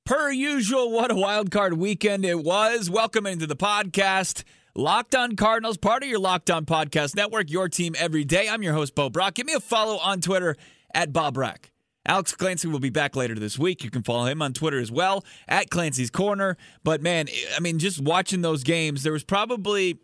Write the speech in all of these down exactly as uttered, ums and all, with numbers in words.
Per usual, what a wild card weekend it was. Welcome into the podcast. Locked On Cardinals, part of your Locked On Podcast Network, your team every day. I'm your host, Bo Brock. Give me a follow on Twitter at Bob Brack. Alex Clancy will be back later this week. You can follow him on Twitter as well, at Clancy's Corner. But, man, I mean, just watching those games, there was probably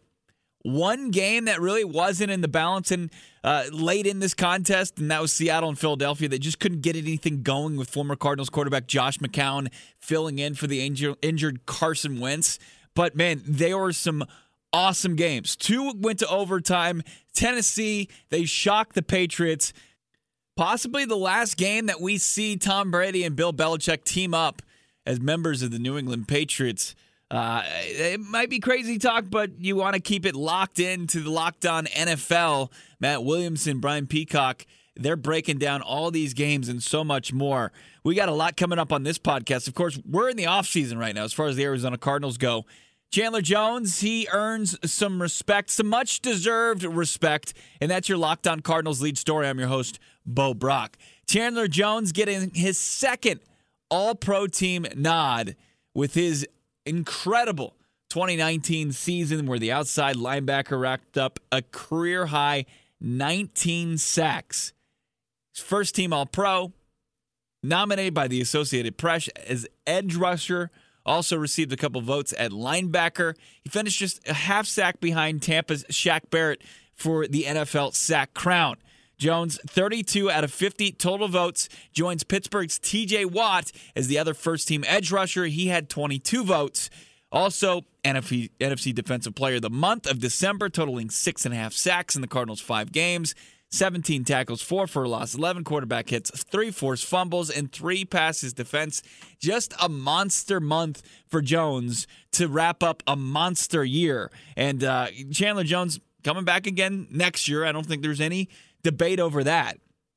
one game that really wasn't in the balance and uh, late in this contest, and that was Seattle and Philadelphia. They just couldn't get anything going with former Cardinals quarterback Josh McCown filling in for the injured, injured Carson Wentz. But, man, there were some awesome games. Two went to overtime. Tennessee, they shocked the Patriots. Possibly the last game that we see Tom Brady and Bill Belichick team up as members of the New England Patriots. Uh, it might be crazy talk, but you want to keep it locked into the Locked On N F L. Matt Williamson, Brian Peacock, they're breaking down all these games and so much more. We got a lot coming up on this podcast. Of course, we're in the offseason right now as far as the Arizona Cardinals go. Chandler Jones, he earns some respect, some much-deserved respect, and that's your Locked On Cardinals lead story. I'm your host, Bo Brock. Chandler Jones getting his second All-Pro team nod with his incredible twenty nineteen season where the outside linebacker racked up a career-high nineteen sacks. His first team All-Pro, nominated by the Associated Press as edge rusher, also received a couple votes at linebacker. He finished just a half sack behind Tampa's Shaq Barrett for the N F L sack crown. Jones, thirty-two out of fifty total votes, joins Pittsburgh's T J Watt as the other first-team edge rusher. He had twenty-two votes. Also, N F C, N F C Defensive Player of the Month of December, totaling six and a half sacks in the Cardinals' five games, seventeen tackles, four for a loss, eleven quarterback hits, three forced fumbles, and three passes defense. Just a monster month for Jones to wrap up a monster year. And uh, Chandler Jones coming back again next year. I don't think there's any debate over that.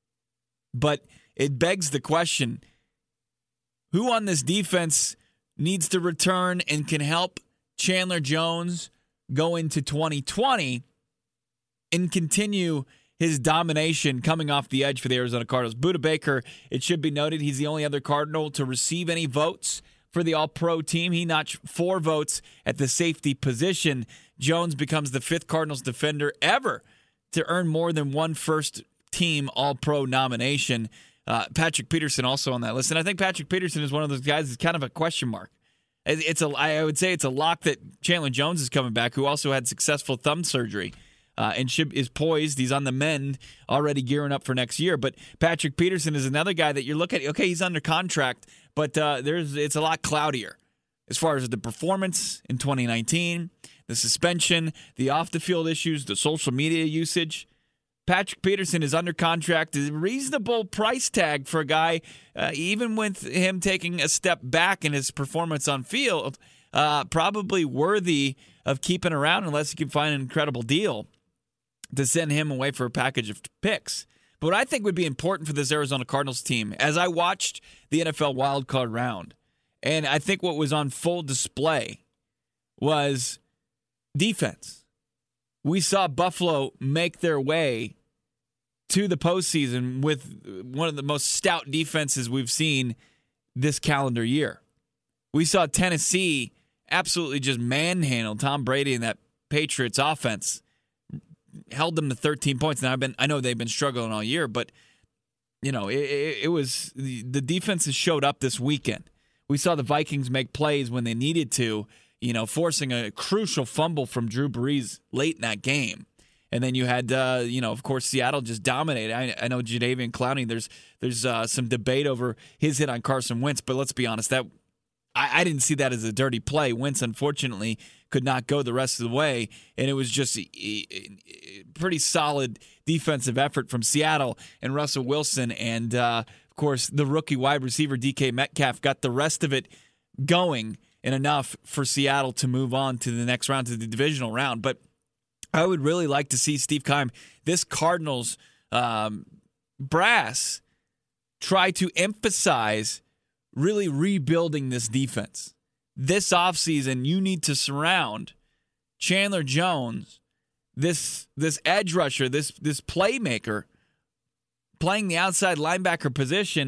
But it begs the question, who on this defense needs to return and can help Chandler Jones go into twenty twenty and continue his domination coming off the edge for the Arizona Cardinals? Budda Baker, it should be noted, he's the only other Cardinal to receive any votes for the All-Pro team. He notched four votes at the safety position. Jones becomes the fifth Cardinals defender ever to earn more than one first-team All-Pro nomination. Uh, Patrick Peterson also on that list. And I think Patrick Peterson is one of those guys that's kind of a question mark. It's a, I would say it's a lock that Chandler Jones is coming back, who also had successful thumb surgery. Uh, and should, is poised. He's on the mend, already gearing up for next year. But Patrick Peterson is another guy that you look at. Okay, he's under contract, but uh, there's it's a lot cloudier as far as the performance in twenty nineteen, the suspension, the off-the-field issues, the social media usage. Patrick Peterson is under contract. A reasonable price tag for a guy, uh, even with him taking a step back in his performance on field, uh, probably worthy of keeping around unless you can find an incredible deal to send him away for a package of picks. But what I think would be important for this Arizona Cardinals team, as I watched the N F L wildcard round, and I think what was on full display was defense. We saw Buffalo make their way to the postseason with one of the most stout defenses we've seen this calendar year. We saw Tennessee absolutely just manhandle Tom Brady and that Patriots offense. Held them to thirteen points. Now I've been, I know they've been struggling all year, but you know it, it, it was the, the defenses showed up this weekend. We saw the Vikings make plays when they needed to, you know, forcing a crucial fumble from Drew Brees late in that game, and then you had, uh, you know, of course, Seattle just dominated. I, I know Jadeveon Clowney. There's there's uh, some debate over his hit on Carson Wentz, but let's be honest, that I, I didn't see that as a dirty play. Wentz, unfortunately, could not go the rest of the way, and it was just a, a pretty solid defensive effort from Seattle and Russell Wilson. And, uh, of course, the rookie wide receiver D K Metcalf got the rest of it going and enough for Seattle to move on to the next round, to the divisional round. But I would really like to see Steve Keim, this Cardinals um, brass, try to emphasize really rebuilding this defense. This offseason, you need to surround Chandler Jones, this this edge rusher, this this playmaker, playing the outside linebacker position,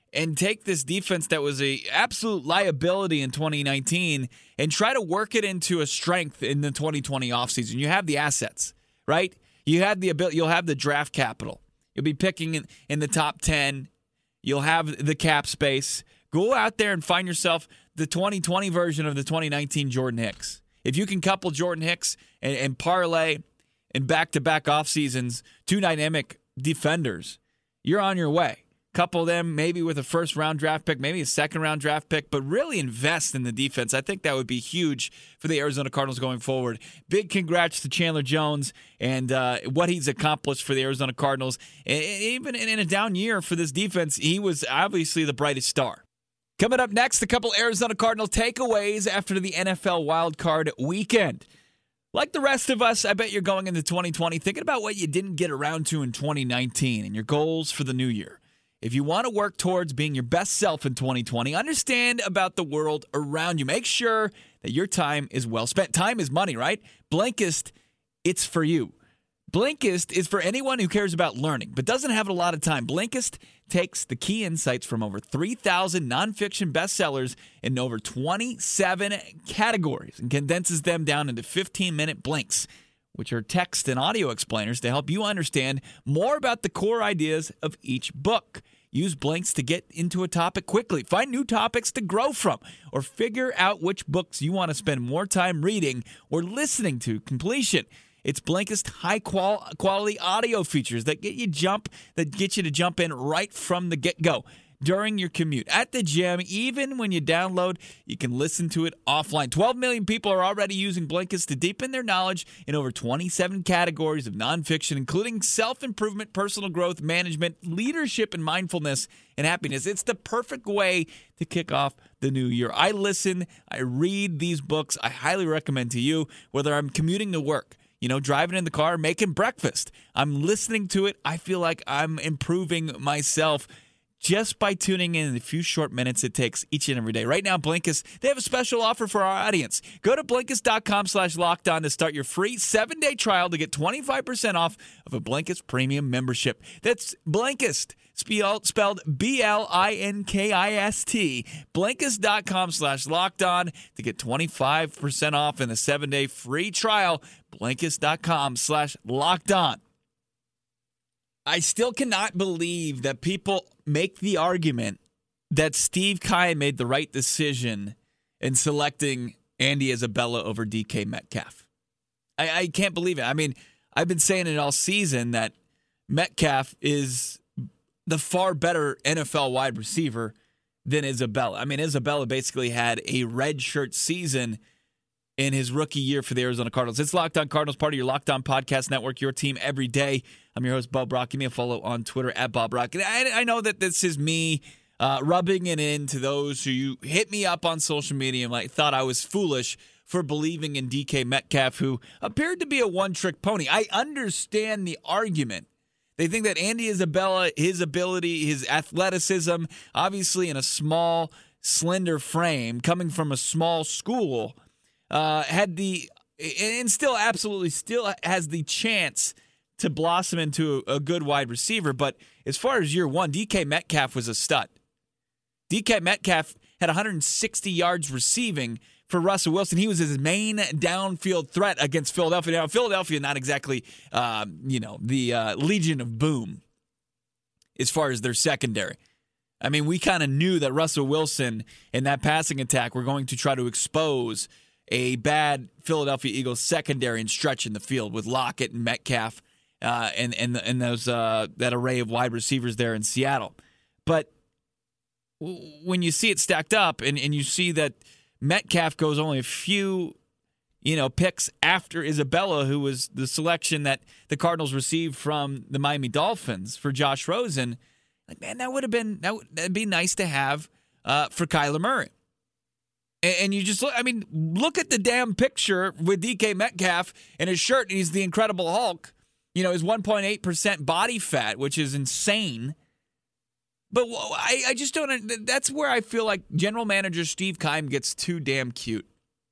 and take this defense that was a absolute liability in twenty nineteen and try to work it into a strength in the twenty twenty offseason. You have the assets, right? You have the ability, you'll have the draft capital. You'll be picking in, in the top ten. You'll have the cap space. Go out there and find yourself the twenty twenty version of the twenty nineteen Jordan Hicks. If you can couple Jordan Hicks and, and parlay in back-to-back off seasons, two dynamic defenders, you're on your way. Couple them maybe with a first-round draft pick, maybe a second-round draft pick, but really invest in the defense. I think that would be huge for the Arizona Cardinals going forward. Big congrats to Chandler Jones and uh, what he's accomplished for the Arizona Cardinals. And even in a down year for this defense, he was obviously the brightest star. Coming up next, a couple Arizona Cardinal takeaways after the N F L wildcard weekend. Like the rest of us, I bet you're going into twenty twenty thinking about what you didn't get around to in twenty nineteen and your goals for the new year. If you want to work towards being your best self in twenty twenty, understand about the world around you. Make sure that your time is well spent. Time is money, right? Blinkist, it's for you. Blinkist is for anyone who cares about learning but doesn't have a lot of time. Blinkist takes the key insights from over three thousand nonfiction bestsellers in over twenty-seven categories and condenses them down into fifteen-minute blinks, which are text and audio explainers to help you understand more about the core ideas of each book. Use blinks to get into a topic quickly, find new topics to grow from, or figure out which books you want to spend more time reading or listening to completion. It's Blinkist high qual- quality audio features that get you jump that get you to jump in right from the get-go. During your commute, at the gym, even when you download, you can listen to it offline. twelve million people are already using Blinkist to deepen their knowledge in over twenty-seven categories of nonfiction, including self-improvement, personal growth, management, leadership, and mindfulness and happiness. It's the perfect way to kick off the new year. I listen, I read these books. I highly recommend to you, whether I'm commuting to work, you know, driving in the car, making breakfast. I'm listening to it. I feel like I'm improving myself just by tuning in the few short minutes it takes each and every day. Right now, Blinkist, they have a special offer for our audience. Go to Blinkist.com slash locked on to start your free seven-day trial to get twenty-five percent off of a Blinkist premium membership. That's Blinkist, spelled B L I N K I S T. Blinkist.com slash locked on to get twenty-five percent off in a seven-day free trial. Blinkist.com slash locked on. I still cannot believe that people make the argument that Steve Keim made the right decision in selecting Andy Isabella over D K Metcalf. I, I can't believe it. I mean, I've been saying it all season that Metcalf is the far better N F L wide receiver than Isabella. I mean, Isabella basically had a redshirt season in his rookie year for the Arizona Cardinals. It's Locked On Cardinals, part of your Locked On Podcast Network, your team every day. I'm your host, Bo Brock. Give me a follow on Twitter at Bob Brock. And I, I know that this is me uh, rubbing it in to those who you hit me up on social media and like thought I was foolish for believing in D K Metcalf, who appeared to be a one-trick pony. I understand the argument. They think that Andy Isabella, his ability, his athleticism, obviously in a small, slender frame, coming from a small school, Uh, had the, and still absolutely still has the chance to blossom into a, a good wide receiver. But as far as year one, D K Metcalf was a stud. D K Metcalf had one hundred sixty yards receiving for Russell Wilson. He was his main downfield threat against Philadelphia. Now, Philadelphia, not exactly, um, you know, the uh, Legion of Boom as far as their secondary. I mean, we kind of knew that Russell Wilson in that passing attack were going to try to expose a bad Philadelphia Eagles secondary and stretch in the field with Lockett and Metcalf uh, and and and those uh, that array of wide receivers there in Seattle. But when you see it stacked up and, and you see that Metcalf goes only a few, you know, picks after Isabella, who was the selection that the Cardinals received from the Miami Dolphins for Josh Rosen, like, man, that would have been that would that'd be nice to have uh, for Kyler Murray. And you just look, I mean, look at the damn picture with D K Metcalf in his shirt, and he's the Incredible Hulk. You know, his one point eight percent body fat, which is insane. But I, I just don't, that's where I feel like General Manager Steve Keim gets too damn cute.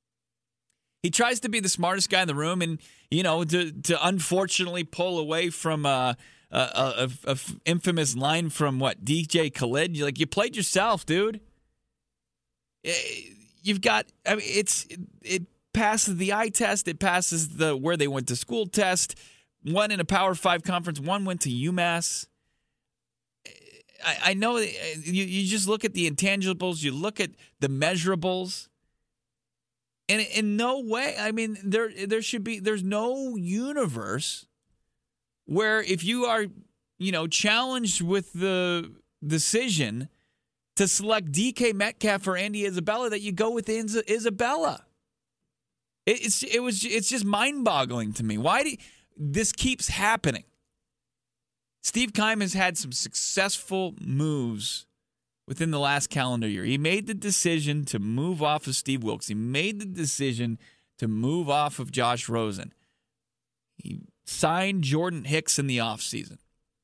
He tries to be the smartest guy in the room and, you know, to, to unfortunately pull away from uh, a, a, a, a infamous line from what D J Khaled. You're like, you played yourself, dude. You've got. I mean, it's it, it passes the eye test. It passes the where they went to school test. One in a Power Five conference. One went to UMass. I, I know you, you just look at the intangibles. You look at the measurables. And in no way, I mean, there there should be, there's no universe where if you are, you know, challenged with the decision to select D K Metcalf or Andy Isabella that you go with Isabella. It, it's it was it's just mind-boggling to me. Why do you, this keeps happening? Steve Keim has had some successful moves within the last calendar year. He made the decision to move off of Steve Wilkes. He made the decision to move off of Josh Rosen. He signed Jordan Hicks in the offseason.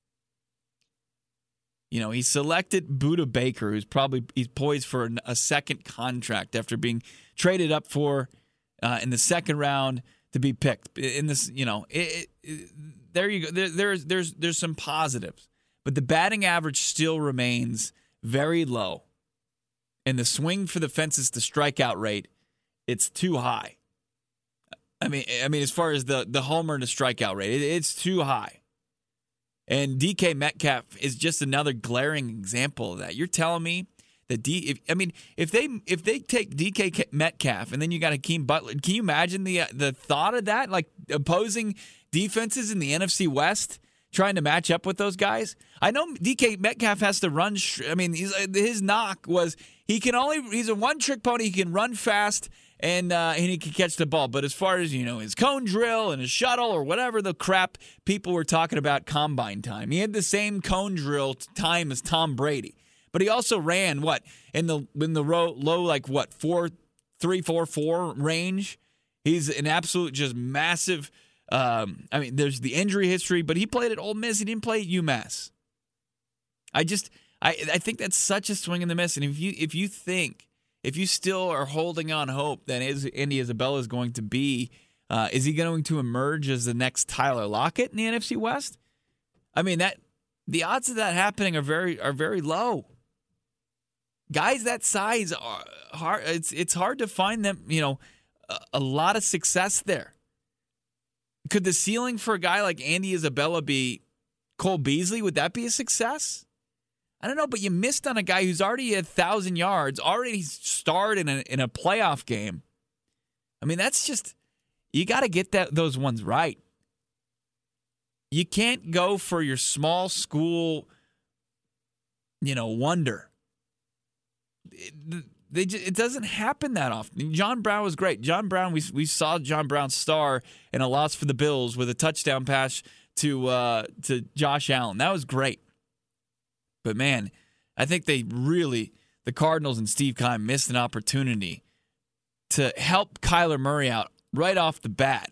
You know, he selected Budda Baker, who's probably he's poised for a second contract after being traded up for uh, in the second round to be picked. In this, you know, it, it, there you go. There, there's there's there's some positives, but the batting average still remains very low, and the swing for the fences to strikeout rate, it's too high. I mean, I mean, as far as the the homer to strikeout rate, it, it's too high. And D K Metcalf is just another glaring example of that. You're telling me that D? If, I mean, if they if they take D K Metcalf and then you got Hakeem Butler, can you imagine the the thought of that? Like opposing defenses in the N F C West trying to match up with those guys. I know D K Metcalf has to run. I mean, he's, his knock was he can only he's a one trick pony. He can run fast. And uh, and he can catch the ball. But as far as, you know, his cone drill and his shuttle or whatever the crap people were talking about combine time, he had the same cone drill time as Tom Brady. But he also ran, what, in the in the low, low like, what, four, three, four, four range? He's an absolute just massive, um, I mean, there's the injury history, but he played at Ole Miss. He didn't play at UMass. I just, I I think that's such a swing and a miss. And if you if you think, If you still are holding on hope that Andy Isabella is going to be, uh, is he going to emerge as the next Tyler Lockett in the N F C West? I mean, that the odds of that happening are very are very low. Guys that size are hard. It's it's hard to find them. You know, a, a lot of success there. Could the ceiling for a guy like Andy Isabella be Cole Beasley? Would that be a success? I don't know, but you missed on a guy who's already at one thousand yards, already starred in a, in a playoff game. I mean, that's just, you got to get that those ones right. You can't go for your small school, you know, wonder. It, they just, it doesn't happen that often. John Brown was great. John Brown, we we saw John Brown star in a loss for the Bills with a touchdown pass to uh, to Josh Allen. That was great. But, man, I think they really, the Cardinals and Steve Keim missed an opportunity to help Kyler Murray out right off the bat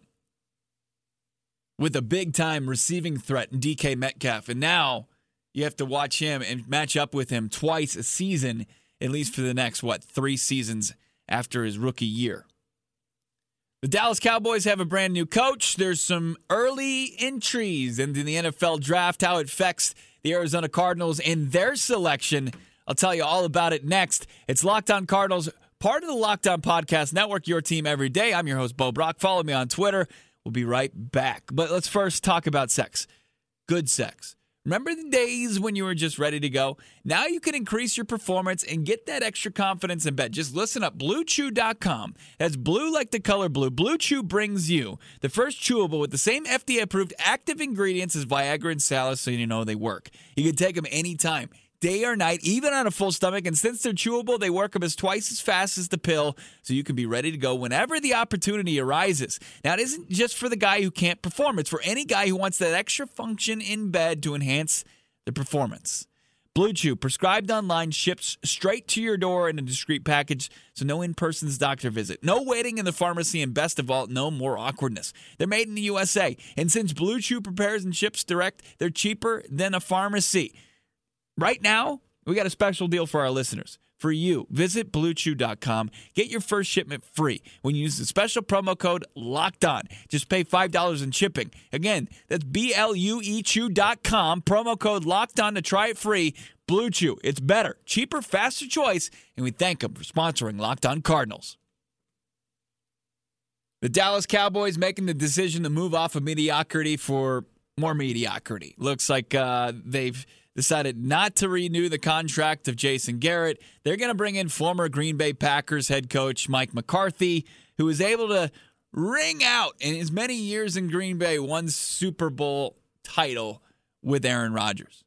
with a big-time receiving threat in D K Metcalf. And now you have to watch him and match up with him twice a season, at least for the next, what, three seasons after his rookie year. The Dallas Cowboys have a brand new coach. There's some early entries into the N F L draft, how it affects the Arizona Cardinals in their selection. I'll tell you all about it next. It's Locked On Cardinals, part of the Locked On Podcast Network, your team every day. I'm your host, Bo Brock. Follow me on Twitter. We'll be right back. But let's first talk about sex. Good sex. Remember the days when you were just ready to go? Now you can increase your performance and get that extra confidence in bed. Just listen up. Blue Chew dot com. That's blue like the color blue. Blue Chew brings you the first chewable with the same F D A-approved active ingredients as Viagra and Cialis, so you know they work. You can take them anytime, day or night, even on a full stomach. And since they're chewable, they work them as twice as fast as the pill, so you can be ready to go whenever the opportunity arises. Now, it isn't just for the guy who can't perform. It's for any guy who wants that extra function in bed to enhance the performance. Blue Chew, prescribed online, ships straight to your door in a discreet package, so no in-person doctor visit, no waiting in the pharmacy, and best of all, no more awkwardness. They're made in the U S A, and since Blue Chew prepares and ships direct, they're cheaper than a pharmacy. Right now, we got a special deal for our listeners. for you. Visit blue chew dot com. Get your first shipment free when you use the special promo code Locked On. Just pay five dollars in shipping. Again, that's B L U E chew dot com. Promo code Locked On to try it free. Blue Chew. It's better, cheaper, faster choice, and we thank them for sponsoring Locked On Cardinals. The Dallas Cowboys making the decision to move off of mediocrity for more mediocrity. Looks like uh, they've decided not to renew the contract of Jason Garrett. They're going to bring in former Green Bay Packers head coach Mike McCarthy, who was able to ring out in his many years in Green Bay one Super Bowl title with Aaron Rodgers.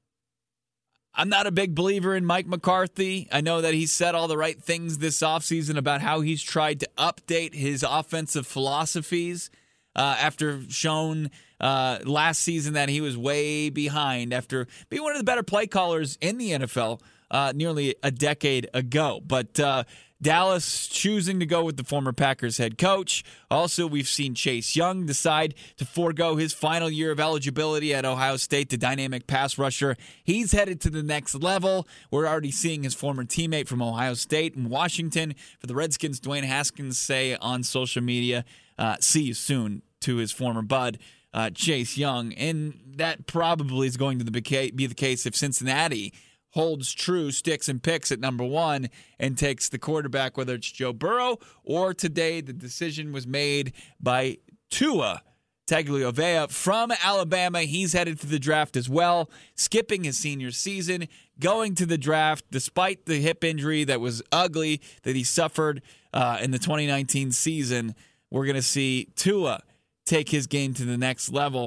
I'm not a big believer in Mike McCarthy. I know that he said all the right things this offseason about how he's tried to update his offensive philosophies uh, after shown uh, last season that he was way behind after being one of the better play callers in the N F L uh, nearly a decade ago. But uh, Dallas choosing to go with the former Packers head coach. Also, we've seen Chase Young decide to forego his final year of eligibility at Ohio State, the dynamic pass rusher. He's headed to the next level. We're already seeing his former teammate from Ohio State and Washington for the Redskins, Dwayne Haskins, say on social media, uh, see you soon to his former bud, uh, Chase Young. And that probably is going to be the case if Cincinnati holds true, sticks and picks at number one, and takes the quarterback, whether it's Joe Burrow or today the decision was made by Tua Tagovailoa from Alabama. He's headed to the draft as well, skipping his senior season, going to the draft despite the hip injury that was ugly that he suffered uh, in the twenty nineteen season. We're going to see Tua take his game to the next level.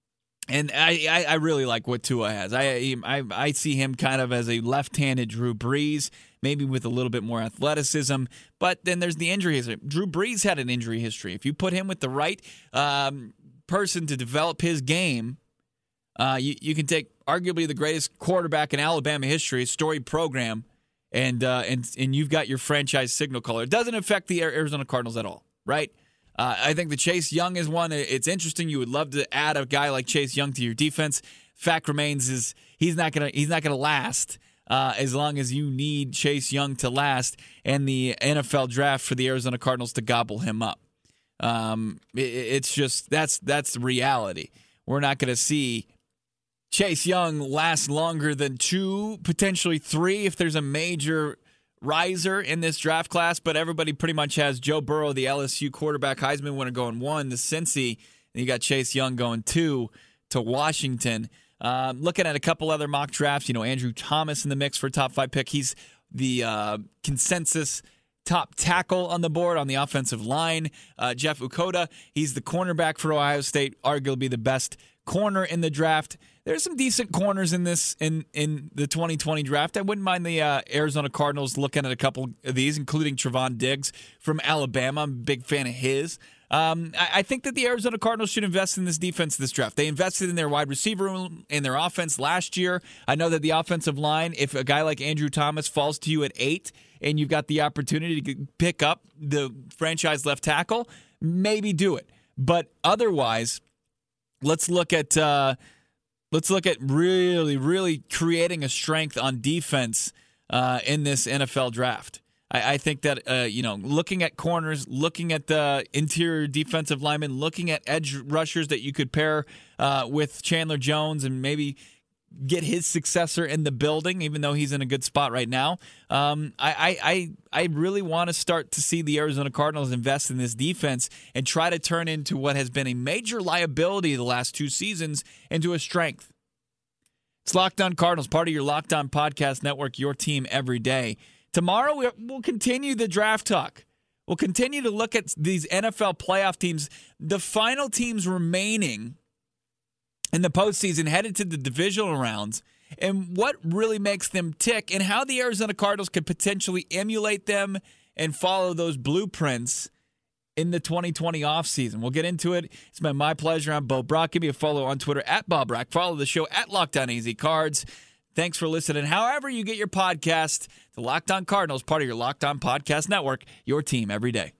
And I, I, I really like what Tua has. I, I I see him kind of as a left-handed Drew Brees, maybe with a little bit more athleticism. But then there's the injury history. Drew Brees had an injury history. If you put him with the right um, person to develop his game, uh, you, you can take arguably the greatest quarterback in Alabama history, a storied program, and uh, and and you've got your franchise signal caller. It doesn't affect the Arizona Cardinals at all, right? Uh, I think the Chase Young is one. It's interesting. You would love to add a guy like Chase Young to your defense. Fact remains is he's not gonna he's not gonna last uh, as long as you need Chase Young to last and the N F L draft for the Arizona Cardinals to gobble him up. Um, it, it's just that's that's the reality. We're not going to see Chase Young last longer than two, potentially three, if there's a major riser in this draft class, but everybody pretty much has Joe Burrow, the L S U quarterback, Heisman winner, going one to Cincy, and you got Chase Young going two to Washington. Um, looking at a couple other mock drafts, you know, Andrew Thomas in the mix for a top five pick. He's the uh, consensus top tackle on the board on the offensive line. Uh, Jeff Okudah, he's the cornerback for Ohio State, arguably the best corner in the draft. There's some decent corners in this in, in the twenty twenty draft. I wouldn't mind the uh, Arizona Cardinals looking at a couple of these, including Trevon Diggs from Alabama. I'm a big fan of his. Um, I, I think that the Arizona Cardinals should invest in this defense this draft. They invested in their wide receiver room and their offense last year. I know that the offensive line, if a guy like Andrew Thomas falls to you at eight and you've got the opportunity to pick up the franchise left tackle, maybe do it. But otherwise, let's look at uh, let's look at really, really creating a strength on defense uh, in this N F L draft. I, I think that uh, you know, looking at corners, looking at the interior defensive linemen, looking at edge rushers that you could pair uh, with Chandler Jones and maybe get his successor in the building, even though he's in a good spot right now. Um, I, I, I really want to start to see the Arizona Cardinals invest in this defense and try to turn into what has been a major liability the last two seasons into a strength. It's Locked On Cardinals, part of your Locked On Podcast Network, your team every day. Tomorrow, we'll continue the draft talk. We'll continue to look at these N F L playoff teams, the final teams remaining in the postseason, headed to the divisional rounds, and what really makes them tick, and how the Arizona Cardinals could potentially emulate them and follow those blueprints in the twenty twenty offseason. We'll get into it. It's been my pleasure. I'm Bo Brock. Give me a follow on Twitter at Bob Brock. Follow the show at Locked On A Z Cards. Thanks for listening. However you get your podcast, the Locked On Cardinals, part of your Locked On Podcast Network, your team every day.